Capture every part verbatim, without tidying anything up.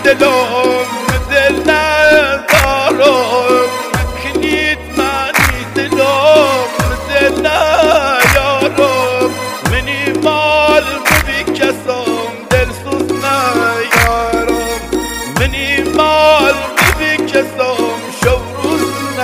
دلم دل ندارم کنید منی دلم دل نیارم منی مال ببی کسم دلسوز نیارم منی مال ببی کسم شب روز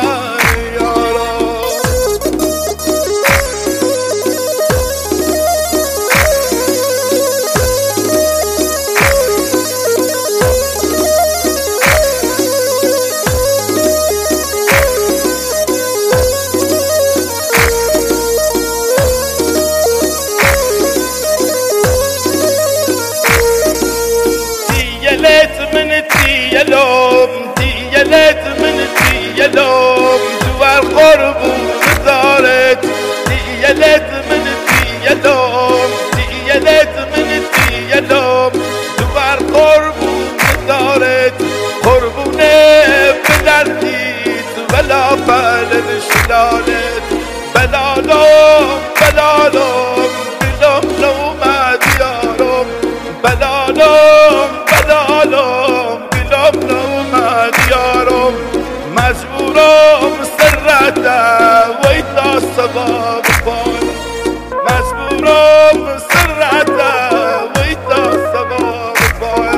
تيلوم تيلت من تيلوم دوار قربون دارت تيلت من تيلوم تيلت من تيلوم دوار قربون دارت قربونه بدردید ولا بلد شلالت بلالوم بلالوم بلوم نومد یارم بلالوم بلالوم بلوم دیارم مجبورم سرته ویتا سبب پای مجبورم سرته ویتا سبب پای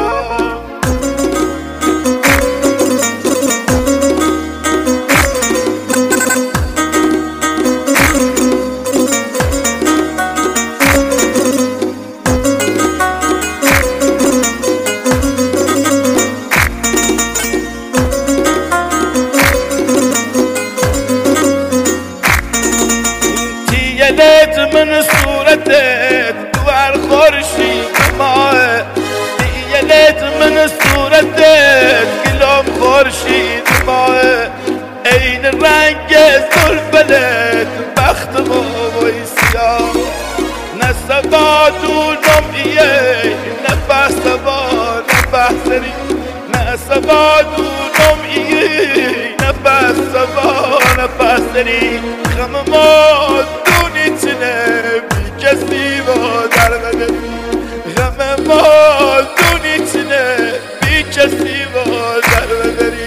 تيلت من صورتك دوار خورشید ماه تيلت من صورتك قلم خورشید ماه عین رنگ زلفلت بخت موی سیاه نه سوادونم ایه نه بحثبا نه بحثری نه سوادونم ایه نه بحثبا نه بحثری غم ما دونیتنه بی کسی با در بدری غم ما دونیتنه بی کسی با در بدری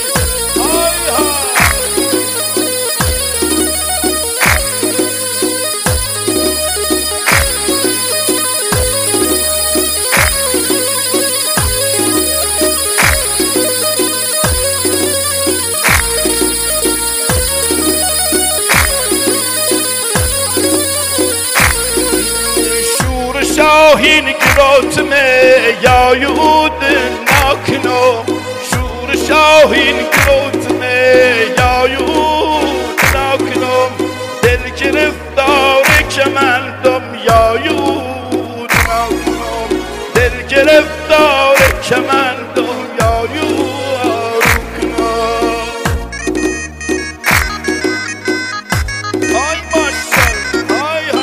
شاهین گروتمه یا یود ناکنم شور شاهین گروتمه یا یود ناکنم دل گرفتار کمندم یا یود ناکنم دل گرفتار کمندم یا یود ناکنم آی ماشالله آی ها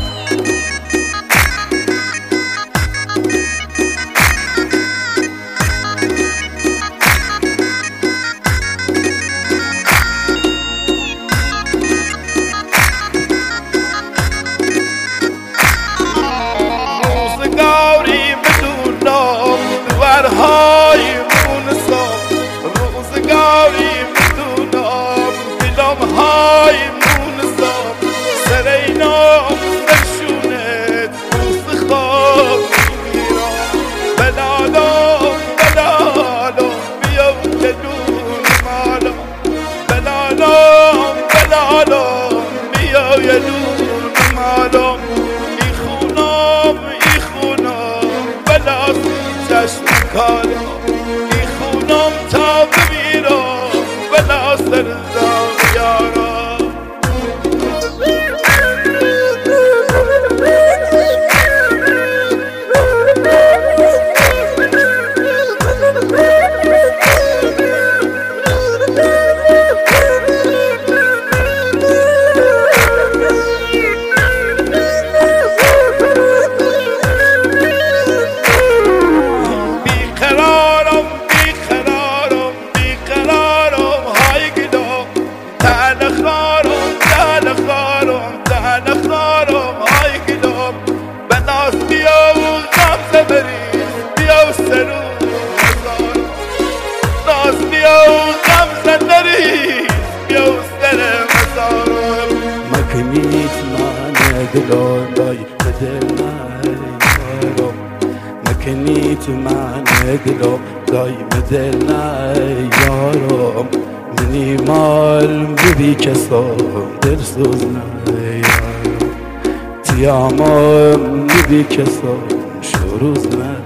های مونسام روزگاری میدونم دلم های مونسام سر اینام نشونت روز خواب میمیرم بلالم بلالم بیا که دون مالم بلالم بلالم بیا یه دون مالم ای خونم ای خونم بلاسی چشم کارم ای خونم تا بمیرم بلا سرزم یارم بیقرارم بیقرارم بیقرارم های گلام پاییز بیا و سر مزارم مکنیت من دلان دای دل نیارم مکنیت من دلان دای دل نیارم منی مال بی کسا دل سوز نیارم تیامم بی کسا شروز نیارم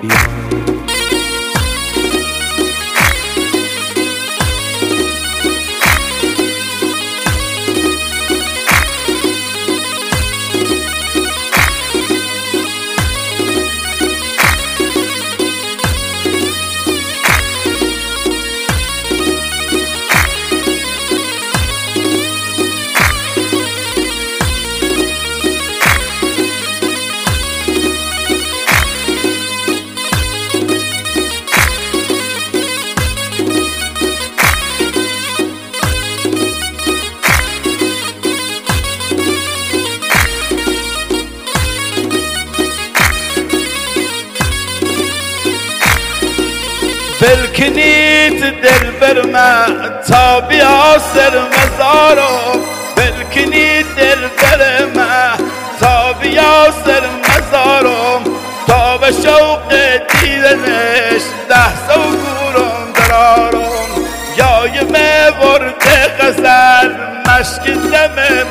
بلکنید دل برمه تا بیا سر مزارم بلکنید دل برمه تا بیا سر مزارم تا به شوق دیدنش ده سو گورم درارم یای می برده غزل مشک دم